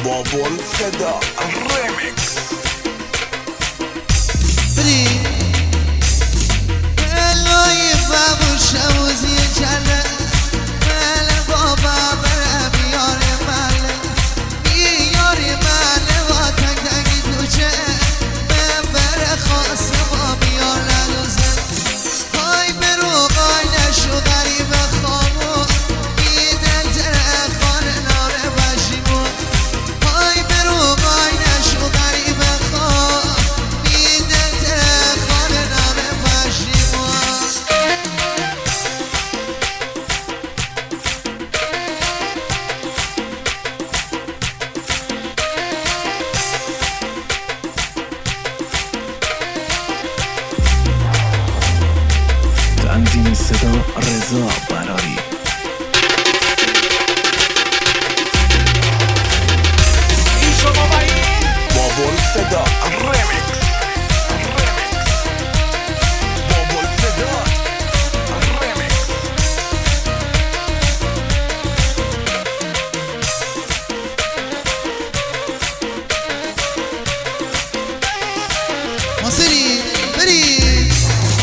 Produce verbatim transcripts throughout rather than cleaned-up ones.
بابول صدا ريميكس. بري الوی بابو شوزی جله مال بابا بر بیار مال بیار مال و تک تک کوچه من بر خاص با بیار ندوزه های برو قای نشو غریب خامو بیدن تره خان ناره بشیمون های برو قای نشو غریب خام بیدن تره خان ناره بشیمون تنظیم صدا رضا براری. بابول صدا ريميكس. بابول صدا ريميكس. مصری برید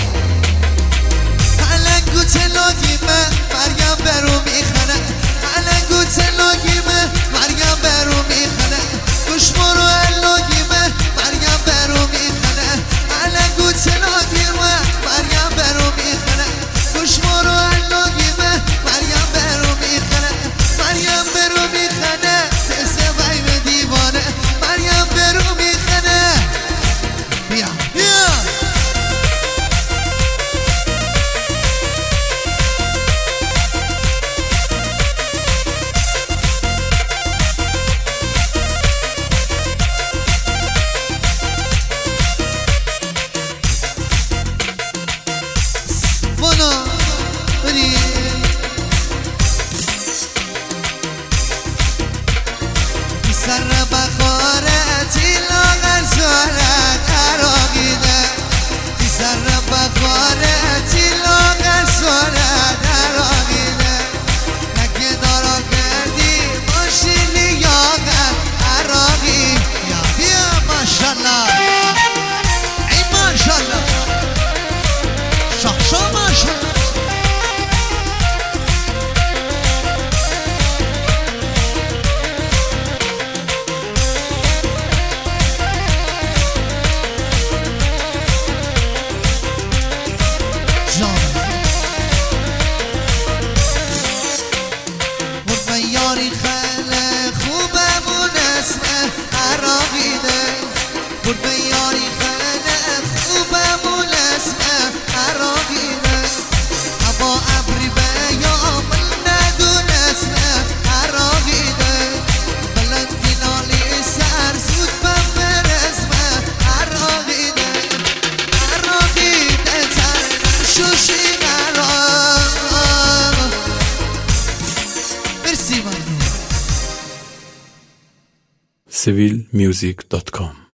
علنگو تلاگی من مریم برو میخنه علنگو تلاگی من مریم برو میخنه گوشمارو الاگی من مریم برو میخنه علنگو تلاگی من مریم برو میخنه گوشمارو الاگی من مریم برو میخنه مریم برو میخنه تسته بایم دیوانه مریم برو میخنه بیا بیا بنا برید سر بخارتی لاغر سارت عراقیده سر بخارتی لاغر سارت عراقیده نگه دارا کردی باشیلی یاغر عراقی یا بیا ماشالله ای ماشالله شخشا ماشالله جان و یاری خیلی خوبمون اسم عراقیده و یاری خیلی خوبمون اسم عراقیده هوا ابری بیام ندون اسم عراقیده بلندی نالی سر زود بفر اسم عراقیده عراقیده تر شوشی عراق مرسی من سیویل میوزیک دات کام